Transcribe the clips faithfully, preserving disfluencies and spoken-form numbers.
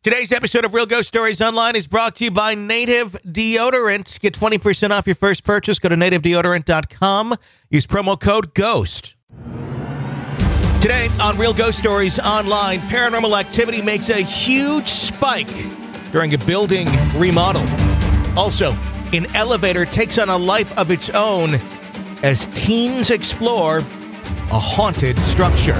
Today's episode of Real Ghost Stories Online is brought to you by Native Deodorant. Get twenty percent off your first purchase. Go to native deodorant dot com. Use promo code GHOST. Today on Real Ghost Stories Online, paranormal activity makes a huge spike during a building remodel. Also, an elevator takes on a life of its own as teens explore a haunted structure.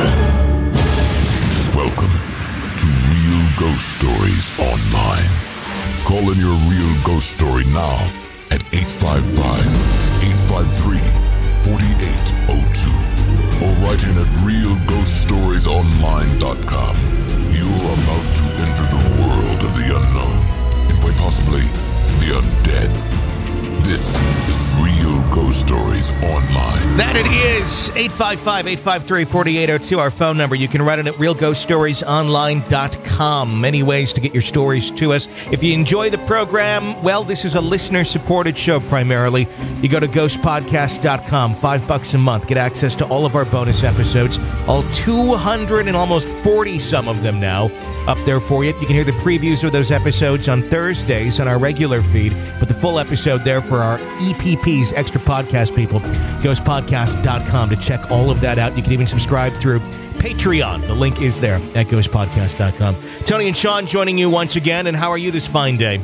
Welcome to Real Ghost Stories Online. Call in your real ghost story now at eight five five, eight five three, four eight zero two or write in at real ghost stories online dot com. You are about to enter the world of the unknown and quite possibly the undead. This is Real Ghost Stories Online. That it is. eight five five, eight five three, four eight zero two, our phone number. You can write it at real ghost stories online dot com. Many ways to get your stories to us. If you enjoy the program, well, this is a listener-supported show primarily. You go to ghost podcast dot com, five bucks a month. Get access to all of our bonus episodes, all two hundred and almost forty some of them now. Up there for you. You can hear the previews of those episodes on Thursdays on our regular feed, but the full episode there for our E P Ps, extra podcast people, ghost podcast dot com to check all of that out. You can even subscribe through Patreon. The link is there at ghost podcast dot com. Tony and Sean joining you once again, and how are you this fine day?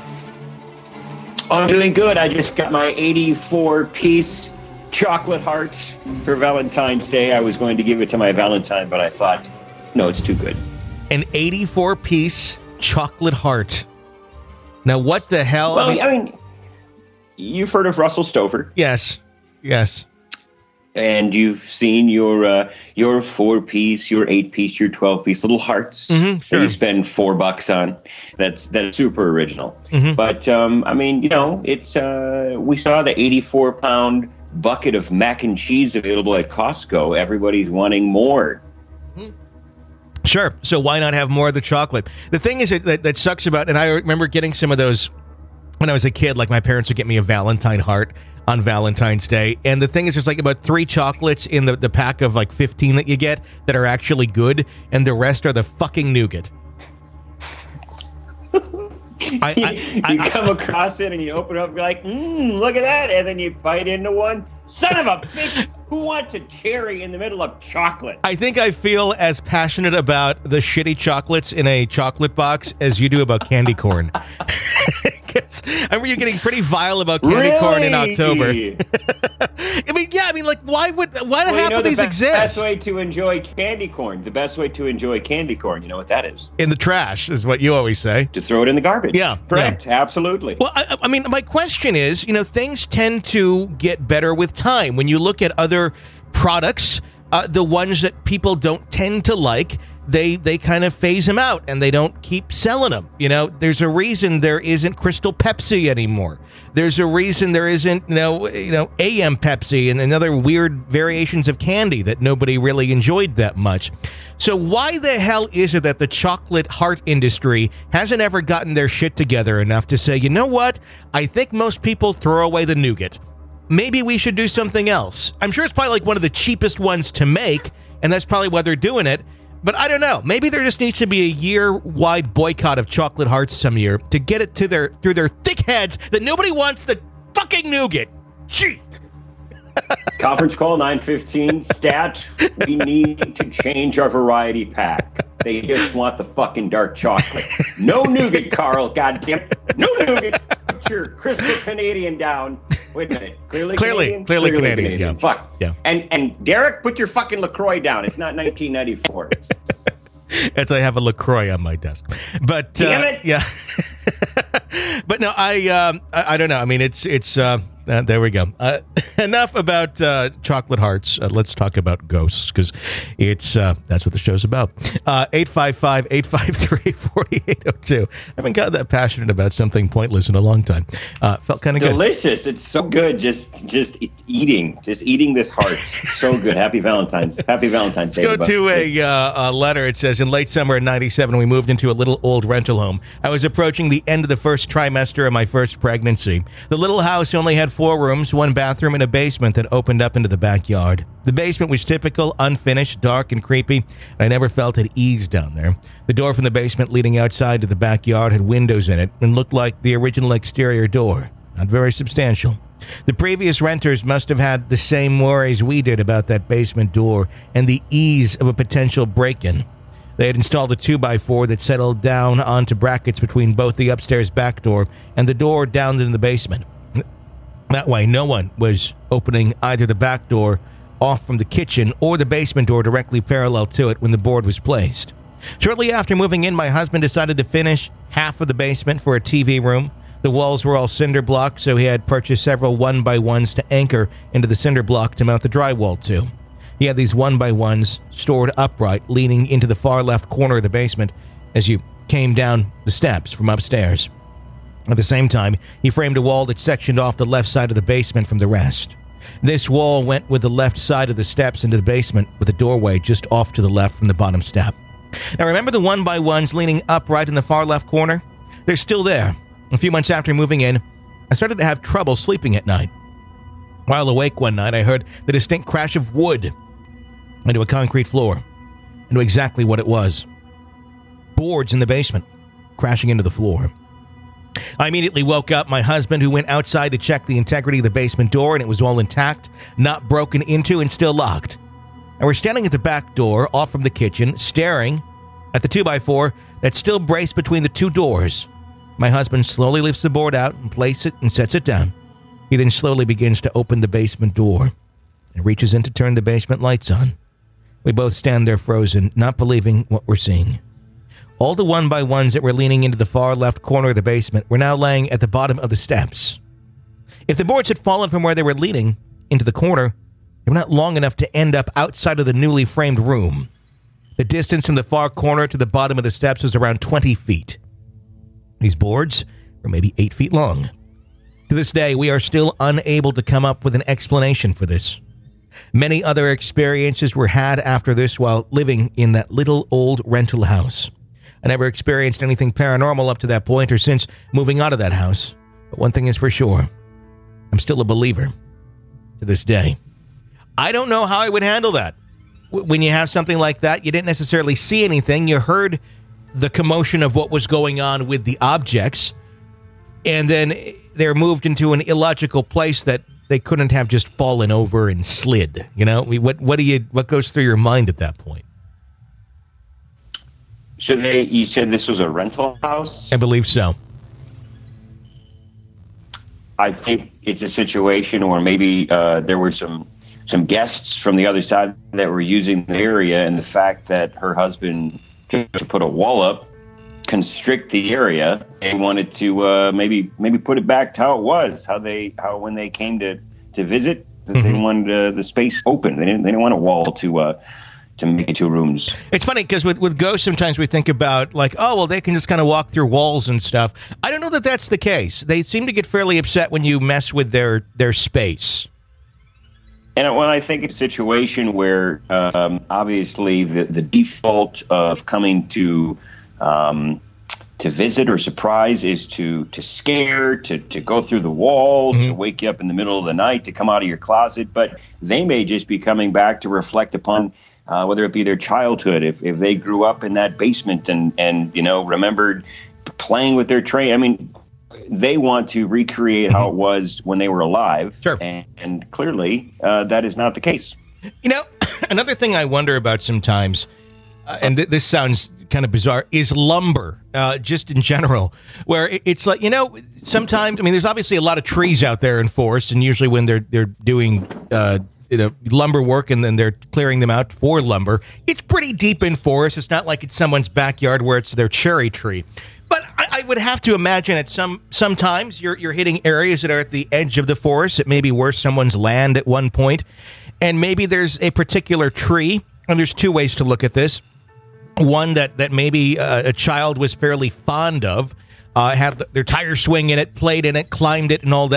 I'm doing good. I just got my eighty-four piece chocolate heart for Valentine's Day. I was going to give it to my Valentine, but I thought, no, it's too good. An eighty-four piece chocolate heart. Now, what the hell? Well, I mean, I mean, you've heard of Russell Stover. Yes, yes. And you've seen your uh, your four-piece, your eight-piece, your twelve-piece little hearts mm-hmm, sure. that you spend four bucks on. That's that's super original. Mm-hmm. But, um, I mean, you know, it's uh, we saw the eighty-four pound bucket of mac and cheese available at Costco. Everybody's wanting more. Mm-hmm. Sure. So why not have more of the chocolate? The thing is that, that that sucks about, and I remember getting some of those when I was a kid, like my parents would get me a Valentine heart on Valentine's Day. And the thing is, there's like about three chocolates in the, the pack of like fifteen that you get that are actually good. And the rest are the fucking nougat. I, I, I, you come I, across it and you open it up and you're like, mmm, look at that. And then you bite into one. Son of a bitch, who wants a cherry in the middle of chocolate? I think I feel as passionate about the shitty chocolates in a chocolate box as you do about candy corn. I remember you getting pretty vile about candy really? corn in October. I mean, yeah, I mean, like, why would why do well, half you know, of these the be- exist? The best way to enjoy candy corn, the best way to enjoy candy corn, you know what that is? In the trash, is what you always say. To throw it in the garbage. Yeah. Correct, yeah. Absolutely. Well, I, I mean, my question is, you know, things tend to get better with time. When you look at other products, uh, the ones that people don't tend to like, they they kind of phase them out and they don't keep selling them. You know, there's a reason there isn't Crystal Pepsi anymore. There's a reason there isn't, you know, you know, A M Pepsi and, and other weird variations of candy that nobody really enjoyed that much. So why the hell is it that the chocolate heart industry hasn't ever gotten their shit together enough to say, you know what? I think most people throw away the nougat. Maybe we should do something else. I'm sure it's probably like one of the cheapest ones to make, and that's probably why they're doing it. But I don't know. Maybe there just needs to be a year-wide boycott of chocolate hearts some year to get it to their through their thick heads that nobody wants the fucking nougat. Jeez. Conference call nine fifteen. Stat. We need to change our variety pack. They just want the fucking dark chocolate. No nougat, Carl. Goddamn. No nougat. Put your crystal Canadian down. Wait a minute. Clearly, clearly Canadian? Clearly, clearly Canadian. Canadian. Yeah. Fuck. Yeah. And and Derek, put your fucking LaCroix down. It's not nineteen ninety-four. As I have a LaCroix on my desk. But damn uh, it. Yeah. But no, I, um, I I don't know. I mean, it's it's. Uh, Uh, there we go. Uh, enough about uh, chocolate hearts. Uh, let's talk about ghosts, because it's uh, that's what the show's about. Uh, eight five five, eight five three, four eight zero two. I haven't gotten that passionate about something pointless in a long time. Uh, felt kind of good. Delicious. It's so good. Just just eating. Just eating this heart. So good. Happy Valentine's. Happy Valentine's Day. Let's go to a, uh, a letter. It says, in late summer in ninety-seven, we moved into a little old rental home. I was approaching the end of the first trimester of my first pregnancy. The little house only had had four rooms, one bathroom, and a basement that opened up into the backyard. The basement was typical, unfinished, dark, and creepy, and I never felt at ease down there. The door from the basement leading outside to the backyard had windows in it and looked like the original exterior door. Not very substantial. The previous renters must have had the same worries we did about that basement door and the ease of a potential break-in. They had installed a two by four that settled down onto brackets between both the upstairs back door and the door down in the basement. That way, no one was opening either the back door off from the kitchen or the basement door directly parallel to it when the board was placed. Shortly after moving in, my husband decided to finish half of the basement for a T V room. The walls were all cinder block, so he had purchased several one-by-ones to anchor into the cinder block to mount the drywall to. He had these one-by-ones stored upright, leaning into the far left corner of the basement as you came down the steps from upstairs. At the same time, he framed a wall that sectioned off the left side of the basement from the rest. This wall went with the left side of the steps into the basement, with a doorway just off to the left from the bottom step. Now remember the one-by-ones leaning upright in the far left corner? They're still there. A few months after moving in, I started to have trouble sleeping at night. While awake one night, I heard the distinct crash of wood into a concrete floor. I knew exactly what it was. Boards in the basement, crashing into the floor. I immediately woke up my husband, who went outside to check the integrity of the basement door, and it was all intact, not broken into, and still locked. And we're standing at the back door, off from the kitchen, staring at the two by four that's still braced between the two doors. My husband slowly lifts the board out and places it and sets it down. He then slowly begins to open the basement door and reaches in to turn the basement lights on. We both stand there frozen, not believing what we're seeing. All the one-by-ones that were leaning into the far left corner of the basement were now laying at the bottom of the steps. If the boards had fallen from where they were leaning into the corner, they were not long enough to end up outside of the newly framed room. The distance from the far corner to the bottom of the steps was around twenty feet. These boards were maybe eight feet long. To this day, we are still unable to come up with an explanation for this. Many other experiences were had after this while living in that little old rental house. I never experienced anything paranormal up to that point or since moving out of that house. But one thing is for sure, I'm still a believer to this day. I don't know how I would handle that. When you have something like that, you didn't necessarily see anything. You heard the commotion of what was going on with the objects, and then they're moved into an illogical place that they couldn't have just fallen over and slid. You know, what what do you what goes through your mind at that point? So they, you said this was a rental house? I believe so. I think it's a situation where maybe uh, there were some some guests from the other side that were using the area, and the fact that her husband to put a wall up, constrict the area. They wanted to uh, maybe maybe put it back to how it was, how they how when they came to, to visit, that mm-hmm. they wanted uh, the space open. They didn't they didn't want a wall to uh, to make it two rooms. It's funny because with with ghosts, sometimes we think about like, oh well, they can just kind of walk through walls and stuff. I don't know that that's the case. They seem to get fairly upset when you mess with their their space. And when I think it's a situation where um, obviously the, the default of coming to um, to visit or surprise is to to scare, to, to go through the wall, mm-hmm. to wake you up in the middle of the night, to come out of your closet. But they may just be coming back to reflect upon uh, whether it be their childhood, if, if they grew up in that basement and, and you know, remembered playing with their train. I mean, they want to recreate how it was when they were alive. Sure. And, and clearly, uh, that is not the case. You know, another thing I wonder about sometimes, uh, and th- this sounds kind of bizarre, is lumber, uh, just in general, where it, it's like, you know, sometimes, I mean, there's obviously a lot of trees out there in forests, and usually when they're they're doing uh, you know, lumber work and then they're clearing them out for lumber, it's pretty deep in forest. It's not like it's someone's backyard where it's their cherry tree. But I, I would have to imagine at some sometimes you're you're hitting areas that are at the edge of the forest. It may be where someone's land at one point, and maybe there's a particular tree. And there's two ways to look at this. One that that maybe uh, a child was fairly fond of, uh, had their tire swing in it, played in it, climbed it, and all that.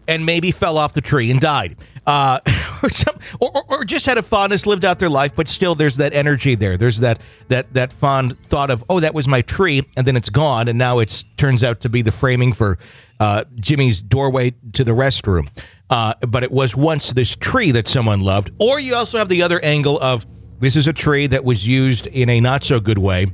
and maybe fell off the tree and died. Uh, or, some, or, or, or just had a fondness, lived out their life, but still there's that energy there. There's that that that fond thought of, oh, that was my tree, and then it's gone, and now it turns out to be the framing for uh, Jimmy's doorway to the restroom. Uh, but it was once this tree that someone loved. Or you also have the other angle of, this is a tree that was used in a not-so-good way,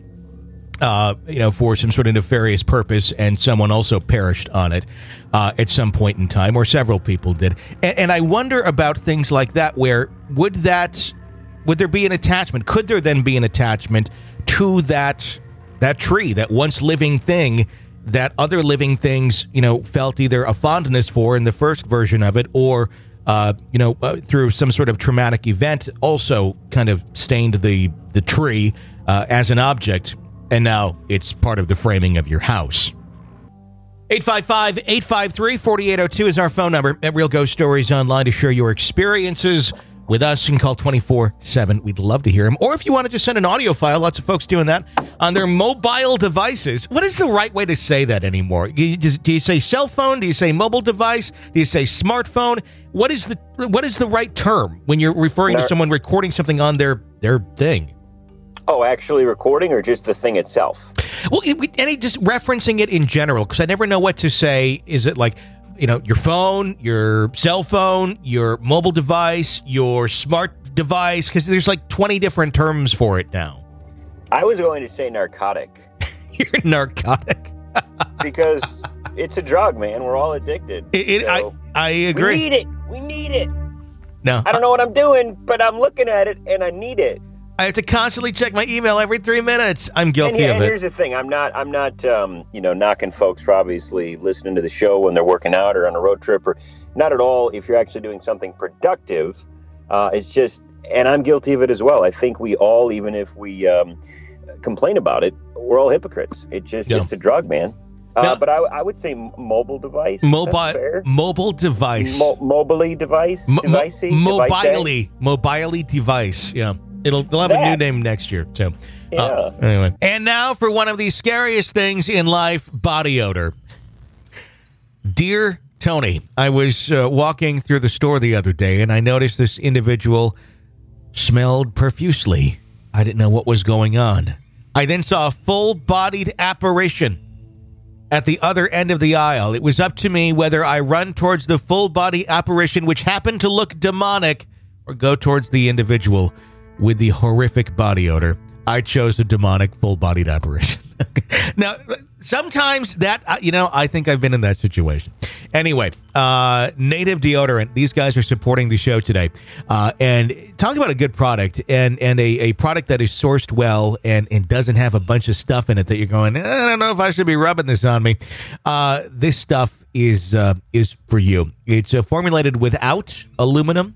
Uh, you know, for some sort of nefarious purpose, and someone also perished on it uh, at some point in time, or several people did. And, and I wonder about things like that, where would that, would there be an attachment? Could there then be an attachment to that that tree, that once living thing that other living things, you know, felt either a fondness for in the first version of it, or uh, you know, uh, through some sort of traumatic event, also kind of stained the the tree uh, as an object. And now it's part of the framing of your house. eight five five, eight five three, four eight zero two is our phone number at Real Ghost Stories Online to share your experiences with us. You can call twenty-four seven. We'd love to hear them. Or if you want to just send an audio file, lots of folks doing that on their mobile devices. What is the right way to say that anymore? You just, do you say cell phone? Do you say mobile device? Do you say smartphone? What is the what is the right term when you're referring to someone recording something on their, their thing? Oh, actually recording, or just the thing itself? Well, any just referencing it in general, because I never know what to say. Is it like, you know, your phone, your cell phone, your mobile device, your smart device? Because there's like twenty different terms for it now. I was going to say narcotic. You're narcotic. Because it's a drug, man. We're all addicted. It, it, so I, I agree. We need it. We need it. No. I don't know what I'm doing, but I'm looking at it, and I need it. I have to constantly check my email every three minutes. I'm guilty and, here, of and it. Here's the thing: I'm not, I'm not, um, you know, knocking folks for obviously listening to the show when they're working out or on a road trip, or not at all. If you're actually doing something productive, uh, it's just, and I'm guilty of it as well. I think we all, even if we um, complain about it, we're all hypocrites. It just, yeah. It's a drug, man. Uh, no. But I, I would say mobile device. Mobile, mobile device. Mo- mobily device. Mo- device. Mobily, mobily device. Yeah. It'll they'll have that. a new name next year, too. Yeah. Uh, anyway. And now for one of the scariest things in life, body odor. Dear Tony, I was uh, walking through the store the other day, and I noticed this individual smelled profusely. I didn't know what was going on. I then saw a full-bodied apparition at the other end of the aisle. It was up to me whether I run towards the full-body apparition, which happened to look demonic, or go towards the individual with the horrific body odor. I chose the demonic full-bodied apparition. Now, sometimes that, you know, I think I've been in that situation. Anyway, uh, Native Deodorant. These guys are supporting the show today. Uh, and talk about a good product, and, and a, a product that is sourced well and, and doesn't have a bunch of stuff in it that you're going, I don't know if I should be rubbing this on me. Uh, this stuff is, uh, is for you. It's uh, formulated without aluminum,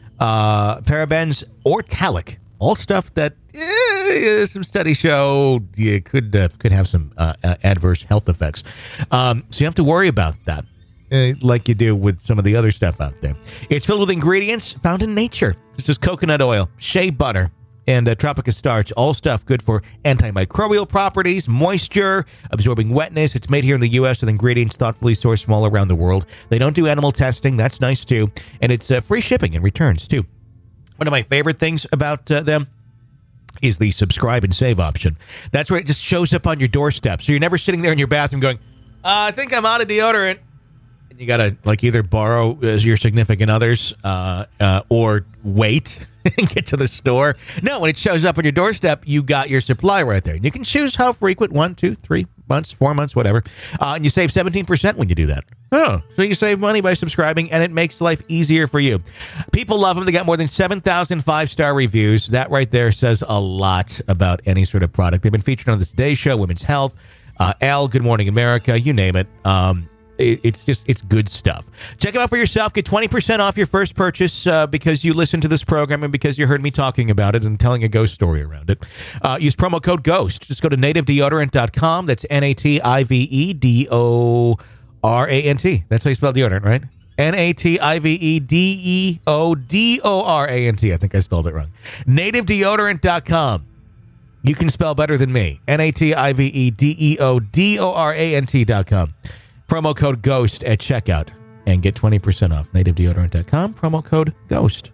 Uh, parabens, or talc, all stuff that eh, some studies show you could uh, could have some uh, adverse health effects. Um, so you have to worry about that, uh, like you do with some of the other stuff out there. It's filled with ingredients found in nature, such as coconut oil, shea butter, and uh, Tropica starch. All stuff good for antimicrobial properties, moisture, absorbing wetness. It's made here in the U S with ingredients thoughtfully sourced from all around the world. They don't do animal testing. That's nice, too. And it's uh, free shipping and returns, too. One of my favorite things about uh, them is the subscribe and save option. That's where it just shows up on your doorstep. So you're never sitting there in your bathroom going, uh, I think I'm out of deodorant. And you got to like either borrow as your significant others uh, uh, or wait and get to the store. No, when it shows up on your doorstep, you got your supply right there. You can choose how frequent, one, two, three months, four months, whatever. Uh, and you save seventeen percent when you do that. Oh, so you save money by subscribing, and it makes life easier for you. People love them. They got more than seven thousand five-star reviews. That right there says a lot about any sort of product. They've been featured on the Today Show, Women's Health, uh, Elle, Good Morning America, you name it. Um, it. It's just, it's good stuff. Check them out for yourself. Get twenty percent off your first purchase uh, because you listened to this program and because you heard me talking about it and telling a ghost story around it. Uh, use promo code GHOST. Just go to native deodorant dot com. That's N A T I V E D O R A N T. That's how you spell deodorant, right? N A T I V E D E O D O R A N T. I think I spelled it wrong. native deodorant dot com. You can spell better than me. N A T I V E D E O D O R A N T dot com. Promo code GHOST at checkout. and get twenty percent off. native deodorant dot com, promo code GHOST.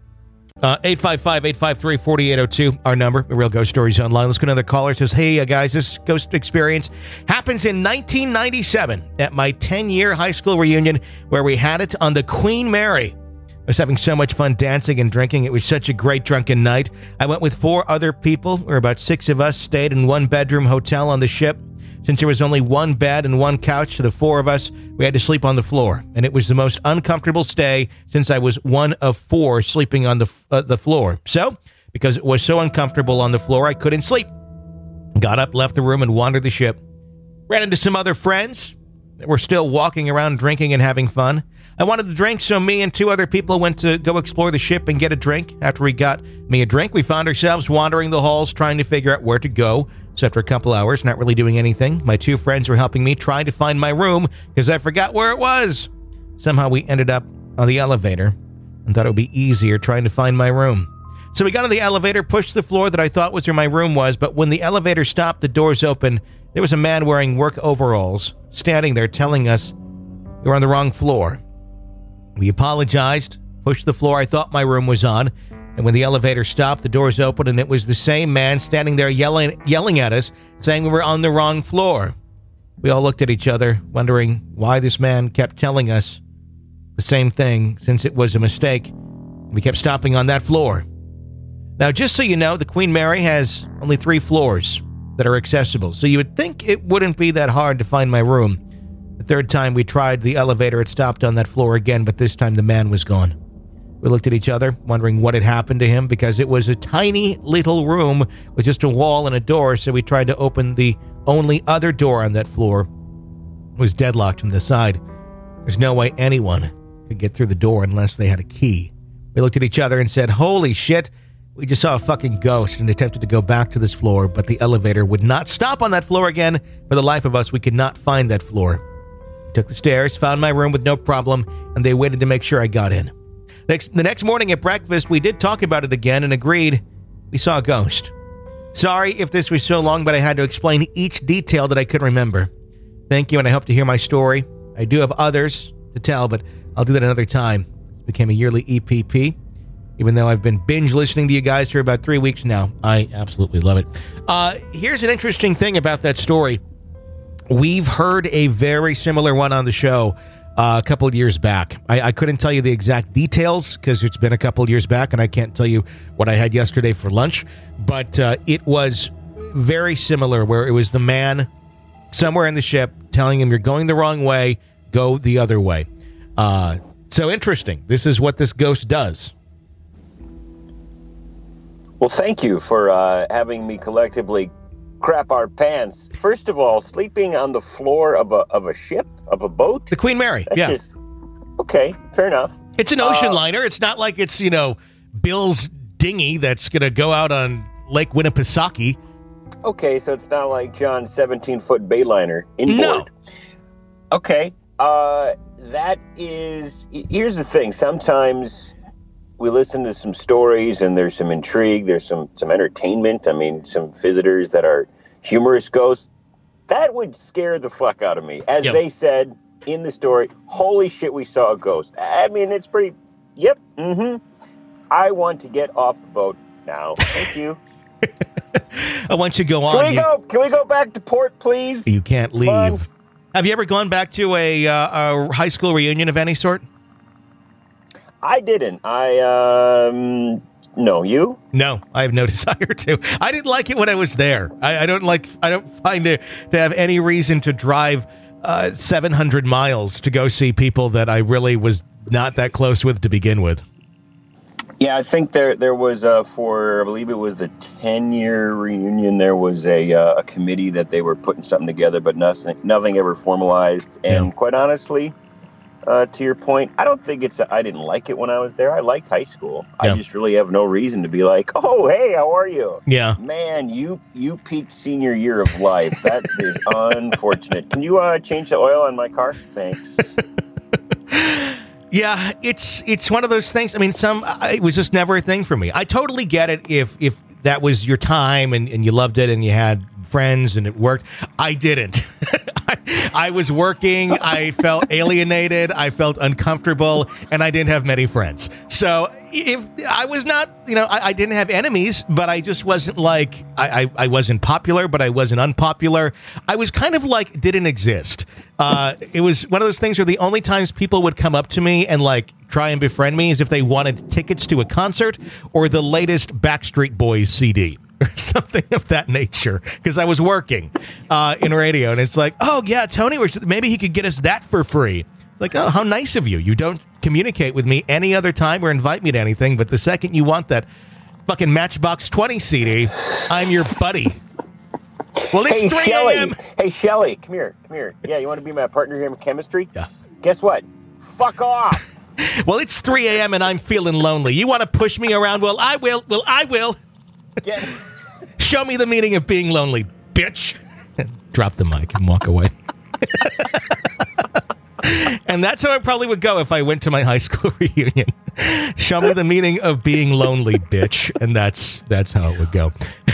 Uh, eight five five, eight five three, four eight zero two, our number, The Real Ghost Stories Online. Let's go to another caller. It says, hey, uh, guys, this ghost experience happens in nineteen ninety-seven at my ten-year high school reunion where we had it on the Queen Mary. I was having so much fun dancing and drinking. It was such a great drunken night. I went with four other people, or about six of us, stayed in one-bedroom hotel on the ship. Since there was only one bed and one couch for the four of us, we had to sleep on the floor. And it was the most uncomfortable stay since I was one of four sleeping on the uh, the floor. So, because it was so uncomfortable on the floor, I couldn't sleep. Got up, left the room, and wandered the ship. Ran into some other friends that were still walking around drinking and having fun. I wanted to drink, so me and two other people went to go explore the ship and get a drink. After we got me a drink, we found ourselves wandering the halls trying to figure out where to go. So after a couple hours, not really doing anything, my two friends were helping me trying to find my room because I forgot where it was. Somehow we ended up on the elevator and thought it would be easier trying to find my room. So we got on the elevator, pushed the floor that I thought was where my room was, but when the elevator stopped, the doors opened, there was a man wearing work overalls standing there telling us we were on the wrong floor. We apologized, pushed the floor I thought my room was on, and when the elevator stopped, the doors opened, and it was the same man standing there yelling yelling at us, saying we were on the wrong floor. We all looked at each other, wondering why this man kept telling us the same thing, since it was a mistake. We kept stopping on that floor. Now, just so you know, the Queen Mary has only three floors that are accessible, so you would think it wouldn't be that hard to find my room. The third time we tried the elevator, it stopped on that floor again, but this time the man was gone. We looked at each other, wondering what had happened to him, because it was a tiny little room with just a wall and a door, so we tried to open the only other door on that floor. It was deadlocked from the side. There's no way anyone could get through the door unless they had a key. We looked at each other and said, holy shit, we just saw a fucking ghost, and attempted to go back to this floor, but the elevator would not stop on that floor again. For the life of us, we could not find that floor. We took the stairs, found my room with no problem, and they waited to make sure I got in. Next, the next morning at breakfast, we did talk about it again and agreed we saw a ghost. Sorry if this was so long, but I had to explain each detail that I could remember. Thank you, and I hope to hear my story. I do have others to tell, but I'll do that another time. It became a yearly E P P. Even though I've been binge listening to you guys for about three weeks now. I absolutely love it. Uh, here's an interesting thing about that story. We've heard a very similar one on the show uh, a couple of years back. I, I couldn't tell you the exact details because it's been a couple of years back, and I can't tell you what I had yesterday for lunch. But uh, it was very similar, where it was the man somewhere in the ship telling him, you're going the wrong way, go the other way. Uh, so interesting. This is what this ghost does. Well, thank you for uh, having me collectively crap our pants. First of all, sleeping on the floor of a of a ship, of a boat? The Queen Mary, That's yeah. Just, okay, fair enough. It's an ocean uh, liner. It's not like it's, you know, Bill's dinghy that's going to go out on Lake Winnipesaukee. Okay, so it's not like John's seventeen-foot bayliner inboard. No. Okay, uh, that is... Here's the thing. Sometimes we listen to some stories and there's some intrigue, there's some, some entertainment. I mean, some visitors that are humorous ghosts. That would scare the fuck out of me. As Yep. they said in the story, holy shit, we saw a ghost. I mean, it's pretty, yep, mm-hmm. I want to get off the boat now. Thank you. I want you to go on. Can we you, go, can we go back to port, please? you can't Come on. leave. Have you ever gone back to a, uh, a high school reunion of any sort? I didn't. I, um, no, you? No, I have no desire to. I didn't like it when I was there. I, I don't like, I don't find it to have any reason to drive uh, seven hundred miles to go see people that I really was not that close with to begin with. Yeah, I think there there was uh, for I believe it was the ten year reunion. There was a uh, a committee that they were putting something together, but nothing nothing ever formalized. And Yeah. quite honestly, uh, to your point, I don't think it's. A, I didn't like it when I was there. I liked high school. Yeah. I just really have no reason to be like, oh hey, how are you? Yeah. Man, you you peaked senior year of life. That is unfortunate. Can you uh, change the oil on my car? Thanks. Yeah, it's it's one of those things. I mean, some I, it was just never a thing for me. I totally get it if if that was your time and, and you loved it and you had friends and it worked. I didn't. I, I was working, I felt alienated, I felt uncomfortable, and I didn't have many friends. So if I was not, you know, I, I didn't have enemies, but I just wasn't like, I, I, I wasn't popular, but I wasn't unpopular. I was kind of like didn't exist. Uh, it was one of those things where the only times people would come up to me and like try and befriend me is if they wanted tickets to a concert or the latest Backstreet Boys C D. Or something of that nature, because I was working uh, in radio, and it's like, oh, yeah, Tony, maybe he could get us that for free. It's like, oh, how nice of you. You don't communicate with me any other time or invite me to anything, but the second you want that fucking Matchbox twenty C D, I'm your buddy. Well, it's hey, three a.m. Hey, Shelly, come here, come here. Yeah, you want to be my partner here in chemistry? Yeah. Guess what? Fuck off. Well, it's three a.m. and I'm feeling lonely. You want to push me around? Well, I will. Well, I will. Get Show me the meaning of being lonely, bitch. Drop the mic and walk away. And that's how it probably would go if I went to my high school reunion. Show me the meaning of being lonely, bitch. And that's that's how it would go.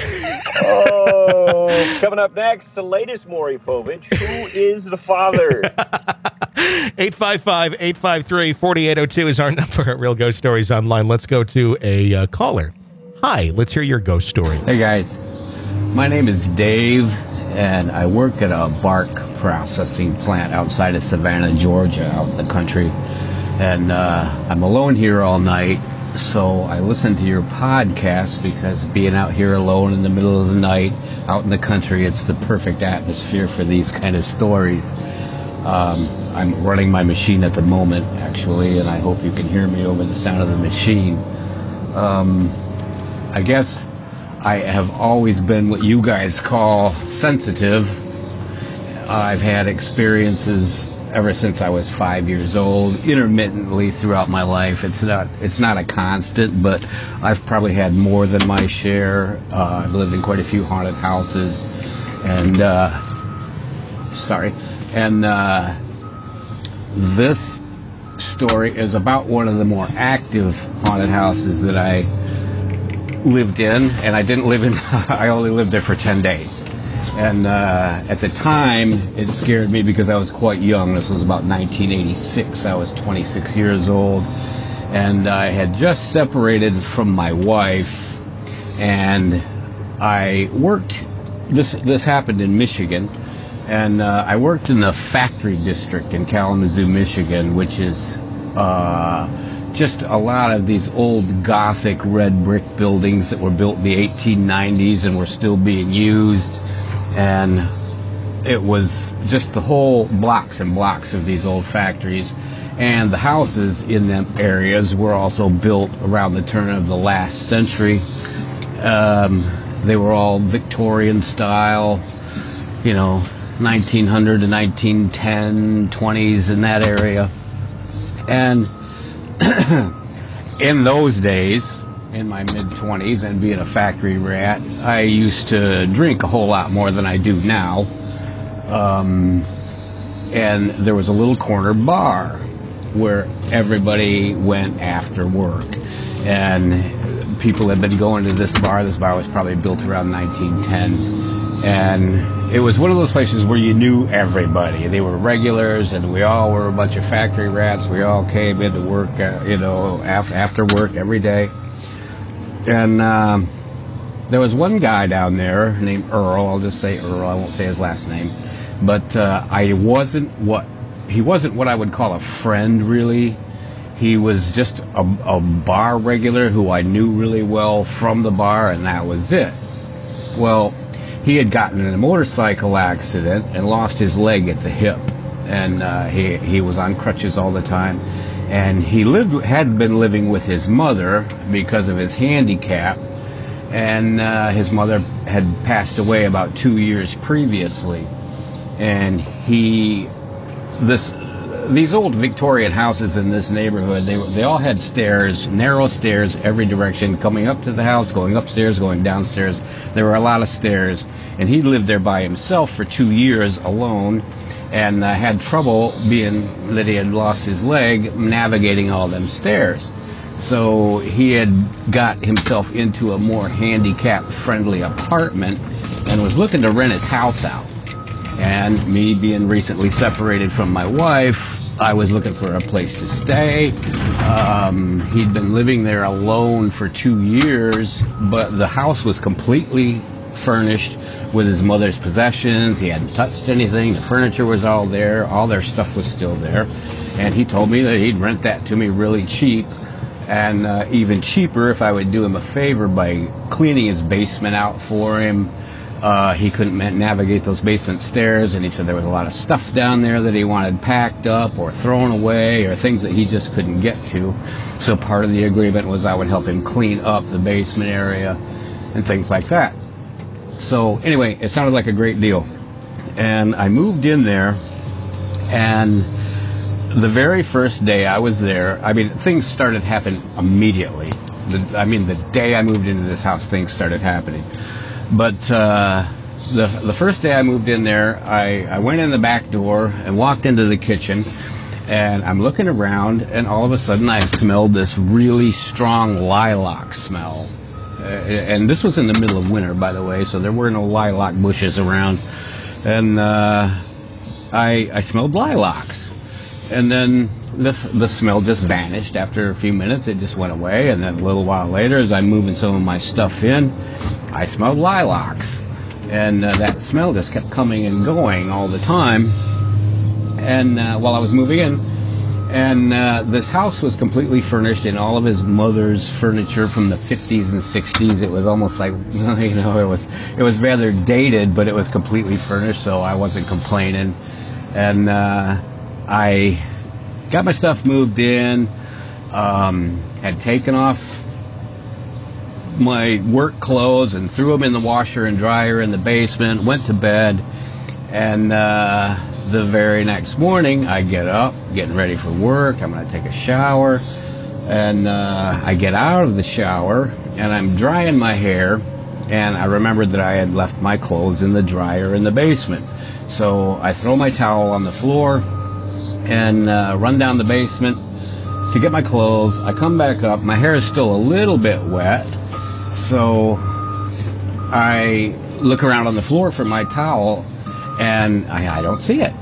Oh, coming up next, the latest Maury Povich. Who is the father? eight five five, eight five three, four eight zero two is our number at Real Ghost Stories Online. Let's go to a uh, caller. Hi, let's hear your ghost story. Hey guys, my name is Dave, and I work at a bark processing plant outside of Savannah, Georgia, out in the country. And uh, I'm alone here all night, so I listen to your podcast because being out here alone in the middle of the night, out in the country, it's the perfect atmosphere for these kind of stories. Um, I'm running my machine at the moment, actually, and I hope you can hear me over the sound of the machine. Um... I guess I have always been what you guys call sensitive. I've had experiences ever since I was five years old, intermittently throughout my life. It's not it's not a constant, but I've probably had more than my share. Uh, I've lived in quite a few haunted houses, and uh, sorry, and uh, this story is about one of the more active haunted houses that I lived in, and I didn't live in, I only lived there for ten days. And uh, at the time, it scared me because I was quite young. This was about nineteen eighty-six. I was twenty-six years old, and I had just separated from my wife, and I worked, this, this happened in Michigan, and uh, I worked in the factory district in Kalamazoo, Michigan, which is uh, just a lot of these old Gothic red brick buildings that were built in the eighteen nineties and were still being used. And it was just the whole blocks and blocks of these old factories. And the houses in them areas were also built around the turn of the last century. Um, they were all Victorian style, you know, nineteen hundred to nineteen ten, twenties in that area. And in those days, in my mid-twenties, and being a factory rat, I used to drink a whole lot more than I do now. Um, and there was a little corner bar where everybody went after work. And people had been going to this bar. This bar was probably built around nineteen ten. And it was one of those places where you knew everybody. They were regulars, and we all were a bunch of factory rats. We all came into work, uh, you know, after, after work every day. And um, there was one guy down there named Earl. I'll just say Earl. I won't say his last name. But uh, I wasn't what he wasn't what I would call a friend, really. He was just a, a bar regular who I knew really well from the bar, and that was it. Well, he had gotten in a motorcycle accident and lost his leg at the hip, and uh, he he was on crutches all the time. And he lived had been living with his mother because of his handicap, and uh, his mother had passed away about two years previously. And he, this, these old Victorian houses in this neighborhood, they they all had stairs, narrow stairs every direction, coming up to the house, going upstairs, going downstairs. There were a lot of stairs, and he lived there by himself for two years alone. And uh, had trouble, being that he had lost his leg, navigating all them stairs. So he had got himself into a more handicap-friendly apartment and was looking to rent his house out. And me being recently separated from my wife, I was looking for a place to stay. Um, he'd been living there alone for two years, but the house was completely furnished with his mother's possessions. He hadn't touched anything. The furniture was all there. All their stuff was still there. And he told me that he'd rent that to me really cheap, and uh, even cheaper if I would do him a favor by cleaning his basement out for him. Uh, he couldn't navigate those basement stairs, and he said there was a lot of stuff down there that he wanted packed up or thrown away or things that he just couldn't get to. So part of the agreement was I would help him clean up the basement area and things like that. So anyway, it sounded like a great deal. And I moved in there, and the very first day I was there, I mean, things started happening immediately. The, I mean, the day I moved into this house, things started happening. But uh, the the first day I moved in there, I, I went in the back door and walked into the kitchen, and I'm looking around, and all of a sudden I smelled this really strong lilac smell. Uh, and this was in the middle of winter, by the way, so there were no lilac bushes around. And uh, I I smelled lilacs. And then the, the smell just vanished after a few minutes. It just went away. And then a little while later, as I'm moving some of my stuff in, I smelled lilacs. And uh, that smell just kept coming and going all the time. And uh, while I was moving in, and uh, this house was completely furnished in all of his mother's furniture from the fifties and sixties. It was almost like, you know, it was it was rather dated, but it was completely furnished, so I wasn't complaining. And uh, I got my stuff moved in, um, had taken off my work clothes and threw them in the washer and dryer in the basement, went to bed, and uh, the very next morning I get up, getting ready for work. I'm going to take a shower, and uh, I get out of the shower, and I'm drying my hair, and I remembered that I had left my clothes in the dryer in the basement. So I throw my towel on the floor and uh, run down the basement to get my clothes. I come back up. My hair is still a little bit wet, so I look around on the floor for my towel, and I, I don't see it.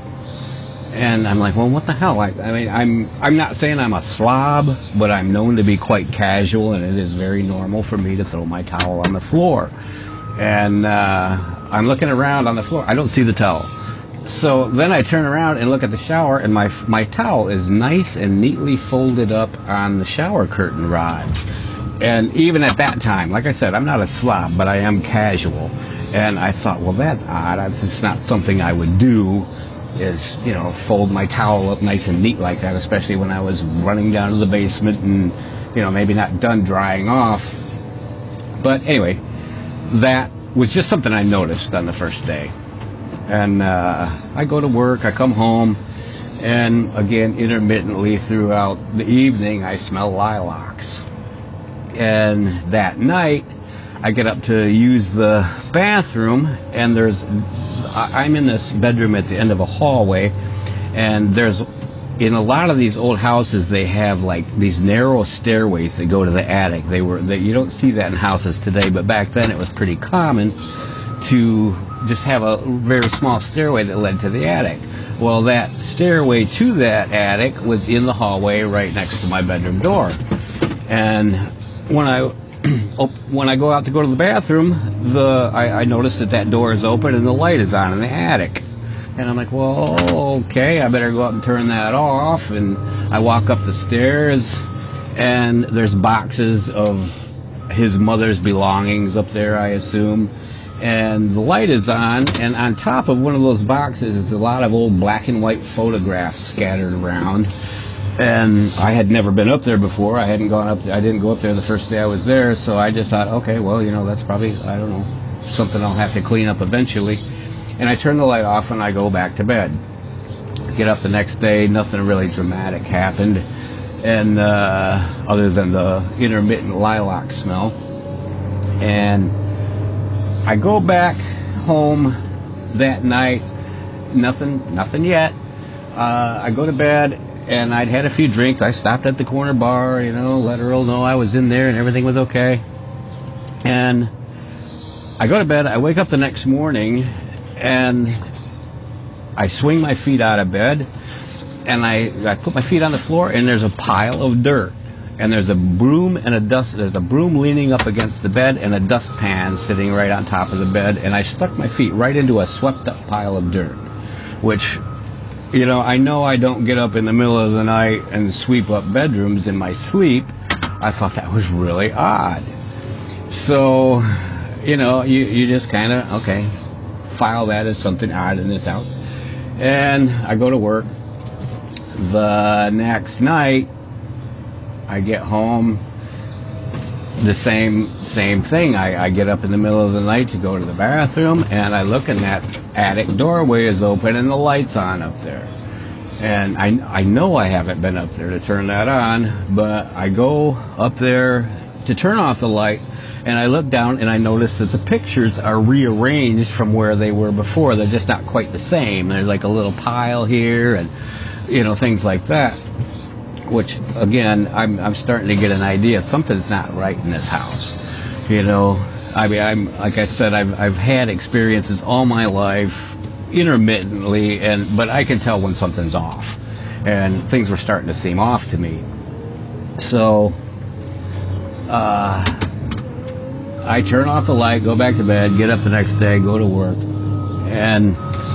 And I'm like, well, what the hell? I, I mean, I'm I'm not saying I'm a slob, but I'm known to be quite casual, and it is very normal for me to throw my towel on the floor. And uh, I'm looking around on the floor. I don't see the towel. So then I turn around and look at the shower, and my my towel is nice and neatly folded up on the shower curtain rods. And even at that time, like I said, I'm not a slob, but I am casual. And I thought, well, that's odd. That's just not something I would do, is, you know, fold my towel up nice and neat like that, especially when I was running down to the basement and, you know, maybe not done drying off. But anyway, that was just something I noticed on the first day. And uh, I go to work, I come home, and again, intermittently throughout the evening, I smell lilacs. And that night, I get up to use the bathroom, and there's, I'm in this bedroom at the end of a hallway, and there's, in a lot of these old houses, they have like these narrow stairways that go to the attic. They were, they, you don't see that in houses today, but back then it was pretty common to just have a very small stairway that led to the attic. Well, that stairway to that attic was in the hallway right next to my bedroom door. And when I when I go out to go to the bathroom, the I, I notice that that door is open and the light is on in the attic. And I'm like, well, okay, I better go out and turn that off. And I walk up the stairs, and there's boxes of his mother's belongings up there, I assume. And the light is on, and on top of one of those boxes is a lot of old black and white photographs scattered around. And I had never been up there before. I hadn't gone up there. I didn't go up there the first day I was there, so I just thought, okay, well, you know, that's probably, I don't know, something I'll have to clean up eventually. And I turn the light off, and I go back to bed. Get up the next day, nothing really dramatic happened, and uh, other than the intermittent lilac smell. And I go back home that night, nothing, nothing yet. Uh, I go to bed, and I'd had a few drinks. I stopped at the corner bar, you know, let Earl know I was in there and everything was okay. And I go to bed. I wake up the next morning, and I swing my feet out of bed, and I, I put my feet on the floor, and there's a pile of dirt. And there's a broom and a dust, there's a broom leaning up against the bed and a dustpan sitting right on top of the bed. And I stuck my feet right into a swept up pile of dirt, which, you know, I know I don't get up in the middle of the night and sweep up bedrooms in my sleep. I thought that was really odd. So, you know, you, you just kind of, okay, file that as something odd in this house. And I go to work. The next night, I get home, the same same thing. I, I get up in the middle of the night to go to the bathroom, and I look, and that attic doorway is open, and the light's on up there. And I, I know I haven't been up there to turn that on, but I go up there to turn off the light, and I look down, and I notice that the pictures are rearranged from where they were before. They're just not quite the same. There's like a little pile here, and, you know, things like that. Which, again, I'm I'm starting to get an idea. Something's not right in this house. You know, I mean, I'm like I said, I've I've had experiences all my life, intermittently, and but I can tell when something's off, and things were starting to seem off to me. So, uh, I turn off the light, go back to bed, get up the next day, go to work, and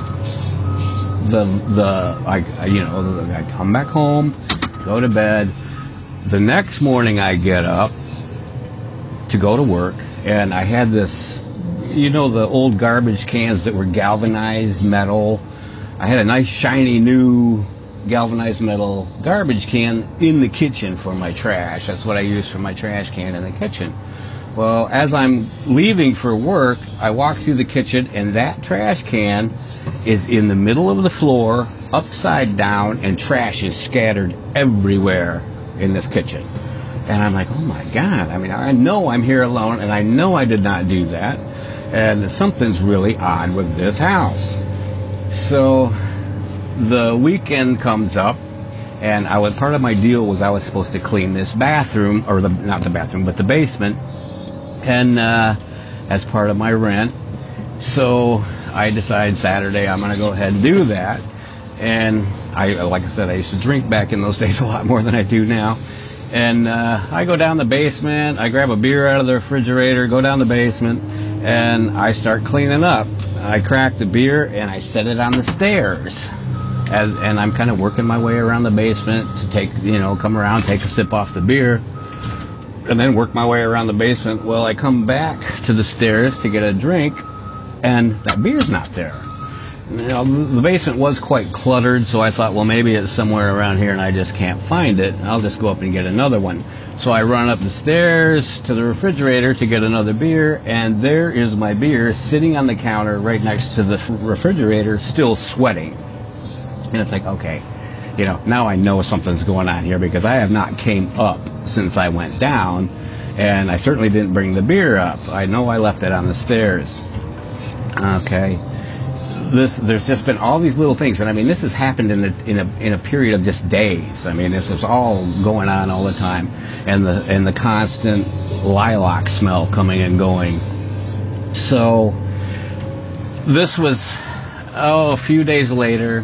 the the I you know I come back home. Go to bed. The next morning I get up to go to work, and I had this, you know, the old garbage cans that were galvanized metal. I had a nice shiny new galvanized metal garbage can in the kitchen for my trash. That's what I use for my trash can in the kitchen. Well, as I'm leaving for work, I walk through the kitchen, and that trash can is in the middle of the floor, upside down, and trash is scattered everywhere in this kitchen. And I'm like, oh my God, I mean, I know I'm here alone, and I know I did not do that, and something's really odd with this house. So the weekend comes up, and I was, part of my deal was I was supposed to clean this bathroom, or the, not the bathroom, but the basement, and uh, as part of my rent. So I decided Saturday I'm going to go ahead and do that. And I, like I said, I used to drink back in those days a lot more than I do now. And uh, I go down the basement, I grab a beer out of the refrigerator, go down the basement, and I start cleaning up. I crack the beer, and I set it on the stairs. As, and I'm kind of working my way around the basement to take, you know, come around, take a sip off the beer, and then work my way around the basement. Well, I come back to the stairs to get a drink, and that beer's not there. You know, the basement was quite cluttered, so I thought, well, maybe it's somewhere around here and I just can't find it. I'll just go up and get another one. So I run up the stairs to the refrigerator to get another beer, and there is my beer sitting on the counter right next to the refrigerator, still sweating. And it's like, okay, you know, now I know something's going on here, because I have not came up since I went down, and I certainly didn't bring the beer up. I know I left it on the stairs. Okay. This, there's just been all these little things, and I mean, this has happened in a, in a in a period of just days. I mean, this is all going on all the time, and the and the constant lilac smell coming and going. So this was oh a few days later,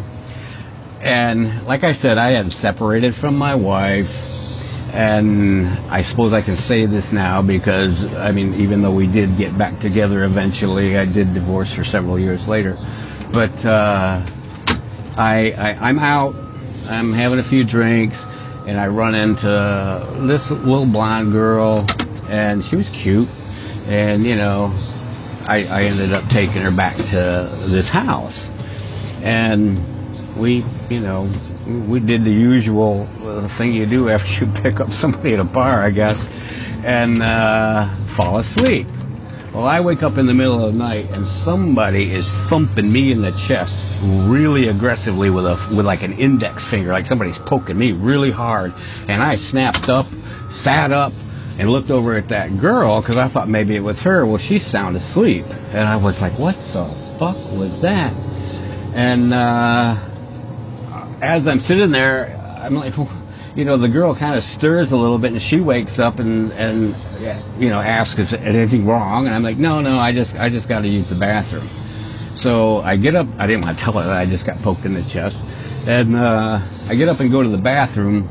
and like I said, I had separated from my wife, and I suppose I can say this now because I mean, even though we did get back together eventually, I did divorce her several years later. But uh, I, I, I'm out, I'm having a few drinks, and I run into this little blonde girl, and she was cute, and, you know, I, I ended up taking her back to this house, and we, you know, we did the usual thing you do after you pick up somebody at a bar, I guess, and uh, fall asleep. Well, I wake up in the middle of the night, and somebody is thumping me in the chest really aggressively with a with like an index finger, like somebody's poking me really hard. And I snapped up, sat up, and looked over at that girl because I thought maybe it was her. Well, she's sound asleep, and I was like, "What the fuck was that?" And uh, as I'm sitting there, I'm like, you know, the girl kind of stirs a little bit, and she wakes up and, and you know, asks if anything wrong, and I'm like, no, no, I just I just got to use the bathroom. So I get up. I didn't want to tell her that I just got poked in the chest. And uh, I get up and go to the bathroom.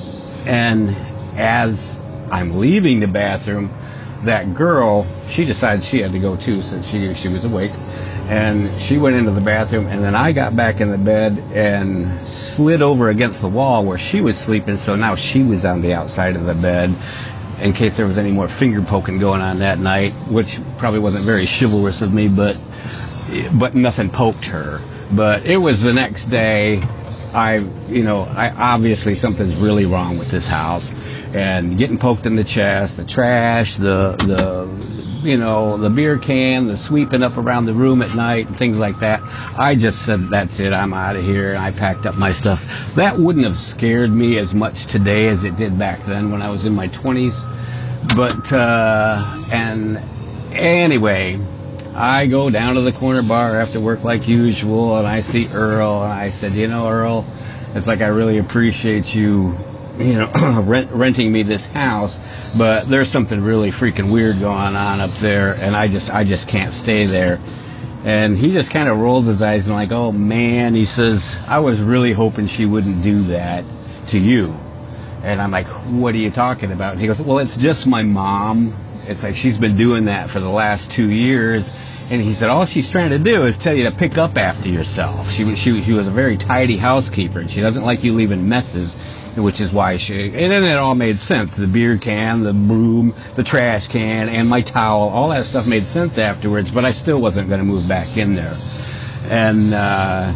And as I'm leaving the bathroom, that girl, she decided she had to go too since she she was awake. And she went into the bathroom, and then I got back in the bed and slid over against the wall where she was sleeping, so now she was on the outside of the bed in case there was any more finger poking going on that night, which probably wasn't very chivalrous of me, but but nothing poked her. But it was the next day. I, you know, I obviously something's really wrong with this house, and getting poked in the chest, the trash, the the you know, the beer can, the sweeping up around the room at night and things like that. I just said, that's it, I'm out of here, and I packed up my stuff. That wouldn't have scared me as much today as it did back then when I was in my twenties. But, uh, and anyway, I go down to the corner bar after work like usual, and I see Earl, and I said, you know, Earl, it's like I really appreciate you, you know, rent, renting me this house, but there's something really freaking weird going on up there, and I just, I just can't stay there. And he just kind of rolls his eyes and like, oh man, he says, I was really hoping she wouldn't do that to you. And I'm like, what are you talking about? And he goes, well, it's just my mom. It's like she's been doing that for the last two years. And he said, all she's trying to do is tell you to pick up after yourself. She was, she, she was a very tidy housekeeper, and she doesn't like you leaving messes, which is why she, and then it all made sense. The beer can, the broom, the trash can, and my towel, all that stuff made sense afterwards, but I still wasn't going to move back in there. And, uh,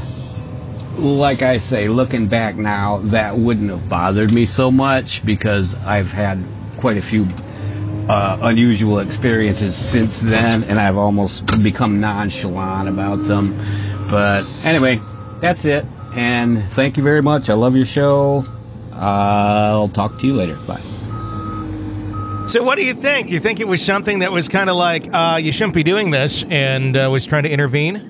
like I say, looking back now, that wouldn't have bothered me so much because I've had quite a few uh, unusual experiences since then, and I've almost become nonchalant about them. But anyway, that's it. And thank you very much. I love your show. I'll talk to you later. Bye. So what do you think? You think it was something that was kind of like, uh, you shouldn't be doing this, and uh, was trying to intervene?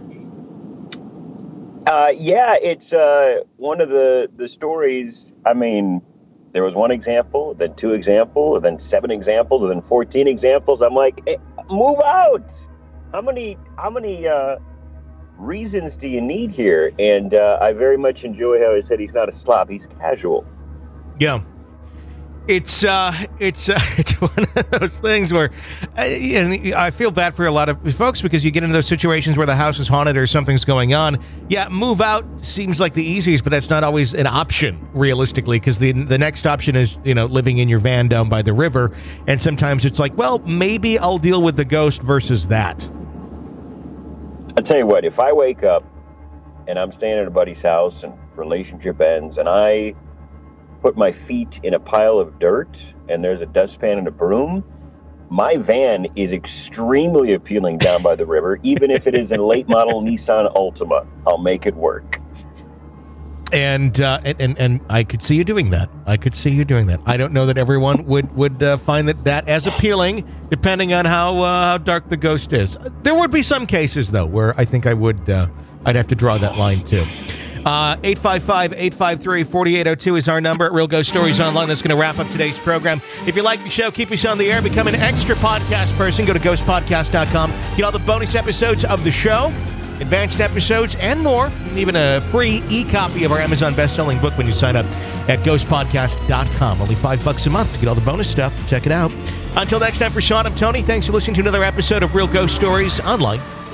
Uh, yeah, it's uh, one of the, the stories. I mean, there was one example, then two examples, then seven examples, and then fourteen examples. I'm like, hey, move out. How many how many uh, reasons do you need here? And uh, I very much enjoy how he said he's not a slob, he's casual. Yeah. It's uh, it's uh, it's one of those things where uh, and I feel bad for a lot of folks because you get into those situations where the house is haunted or something's going on. Yeah, move out seems like the easiest, but that's not always an option realistically, because the the next option is, you know, living in your van down by the river, and sometimes it's like, well, maybe I'll deal with the ghost versus that. I'll tell you what, if I wake up and I'm staying at a buddy's house and relationship ends, and I put my feet in a pile of dirt and there's a dustpan and a broom, my van is extremely appealing down by the river. Even if it is a late model Nissan Altima, I'll make it work. And, uh, and and and I could see you doing that. I could see you doing that. I don't know that everyone would would uh, find that, that as appealing, depending on how uh, how dark the ghost is. There would be some cases though where I think I would uh, I'd have to draw that line too. Uh, eight five five, eight five three, four eight zero two is our number at Real Ghost Stories Online. That's going to wrap up today's program. If you like the show, keep us on the air. Become an extra podcast person. Go to ghost podcast dot com. Get all the bonus episodes of the show, advanced episodes, and more. And even a free e-copy of our Amazon best-selling book when you sign up at ghost podcast dot com. Only five bucks a month to get all the bonus stuff. Check it out. Until next time, for Sean, I'm Tony. Thanks for listening to another episode of Real Ghost Stories Online.